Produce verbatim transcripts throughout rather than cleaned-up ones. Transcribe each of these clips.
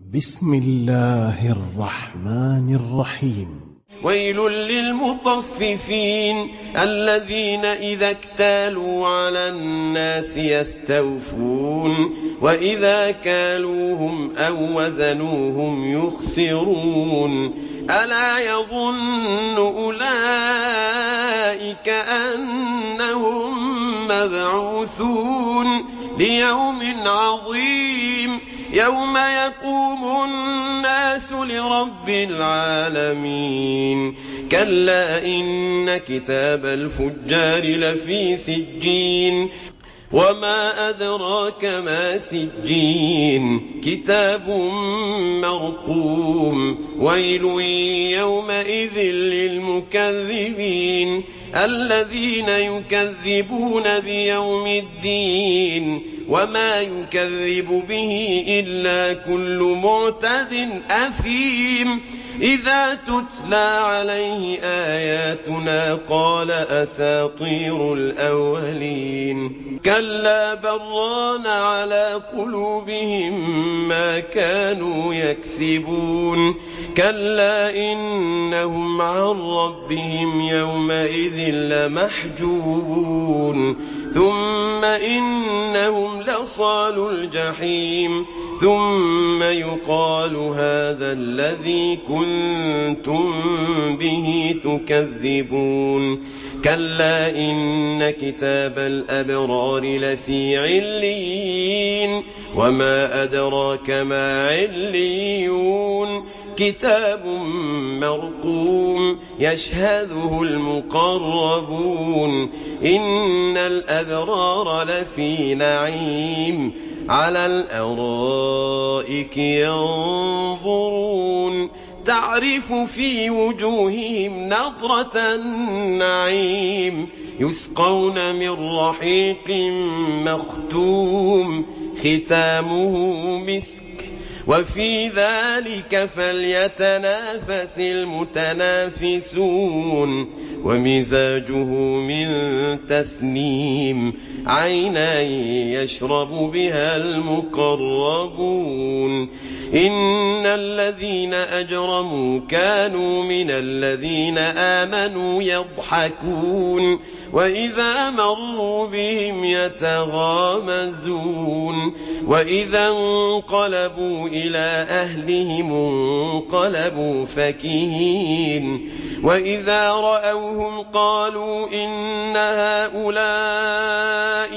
بسم الله الرحمن الرحيم. ويل للمطففين الذين إذا اكتالوا على الناس يستوفون وإذا كالوهم أو وزنوهم يخسرون ألا يظن أولئك أنهم مبعوثون ليوم عظيم يوم يقوم الناس لرب العالمين كلا إن كتاب الفجار لفي سجين وما أدراك ما سجين كتاب مرقوم ويل يومئذ للمكذبين الذين يكذبون بيوم الدين وما يكذب به إلا كل معتد أثيم إذا تتلى عليه آياتنا قال أساطير الأولين كلا بران على قلوبهم ما كانوا يكسبون كلا إنهم عن ربهم يومئذ لمحجوبون ثم إنهم لصالوا الجحيم ثم يقال هذا الذي كنتم به تكذبون كلا إن كتاب الأبرار لفي عليين وما أدراك ما عليون كتاب مرقوم يشهده المقربون إن الأبرار لفي نعيم على الأرائك ينظرون تعرف في وجوههم نضرة النعيم يسقون من رحيق مختوم ختامه مسك وفي ذلك فليتنافس المتنافسون ومزاجه من تسنيم عينا يشرب بها المقربون إن الذين أجرموا كانوا من الذين آمنوا يضحكون وإذا مروا بهم يتغامزون وإذا انقلبوا إلى أهلهم انقلبوا فكهين وإذا رأوهم قالوا إن هؤلاء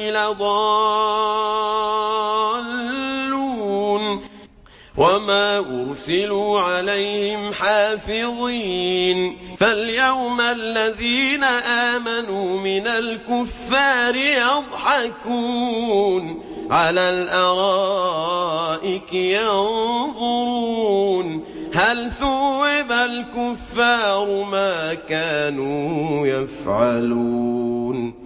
لضالون وما أرسلوا عليهم حافظين فاليوم الذين آمنوا من الكفار يضحكون على الأرائك ينظرون هل ثوب الكفار ما كانوا يفعلون.